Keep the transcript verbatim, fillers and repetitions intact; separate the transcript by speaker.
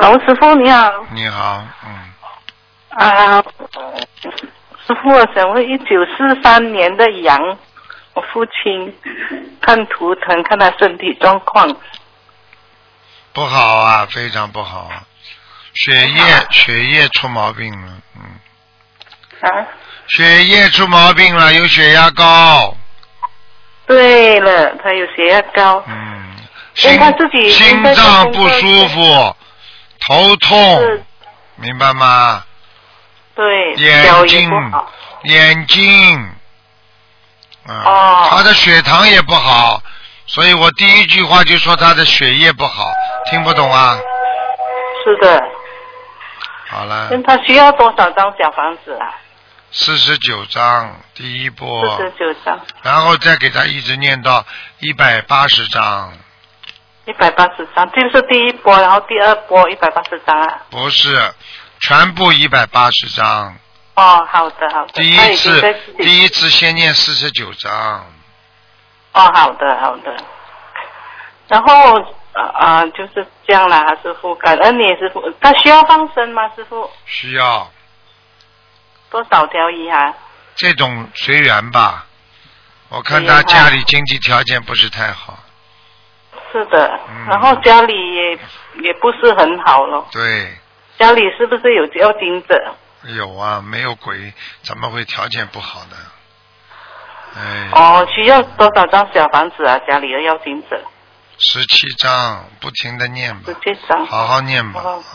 Speaker 1: 老师傅你好。
Speaker 2: 你好，嗯。
Speaker 1: 啊，师傅，我想问，一九四三年的羊，我父亲看图腾，看他身体状况。
Speaker 2: 不好啊，非常不好啊，血液血液出毛病了，嗯。
Speaker 1: 啊？
Speaker 2: 血液出毛病了，有血压高。
Speaker 1: 对了，他有血压高。
Speaker 2: 嗯。
Speaker 1: 因为他自己
Speaker 2: 心脏不舒服，头痛，明白吗？
Speaker 1: 对。
Speaker 2: 眼睛，眼睛。啊、
Speaker 1: 哦。
Speaker 2: 他的血糖也不好，所以我第一句话就说他的血液不好，听不懂啊？
Speaker 1: 是的。
Speaker 2: 好了。
Speaker 1: 那他需要多少张小房子啊？
Speaker 2: 四十九张，第一波。
Speaker 1: 四十九张。
Speaker 2: 然后再给他一直念到一百八十张。
Speaker 1: 一百八十张，这是第一波，然后第二波一百八十张啊？
Speaker 2: 不是，全部一百八十张。
Speaker 1: 哦，好的好的。
Speaker 2: 第一次，第一次先念四十九章。
Speaker 1: 哦，好的好的。然后啊、呃，就是这样啦，师傅，感恩你，师傅。他需要放生吗，师傅？
Speaker 2: 需要。
Speaker 1: 多少条鱼啊？
Speaker 2: 这种随缘吧，我看他家里经济条件不是太好。
Speaker 1: 是的，
Speaker 2: 嗯、
Speaker 1: 然后家里也也不是很好咯。
Speaker 2: 对。
Speaker 1: 家里是不是有要经者？
Speaker 2: 有啊，没有鬼怎么会条件不好呢？哎。
Speaker 1: 哦，需要多少张小房子啊？家里的要经者？
Speaker 2: 十七张，不停的念吧。
Speaker 1: 十七张。
Speaker 2: 好好念吧。
Speaker 1: 哦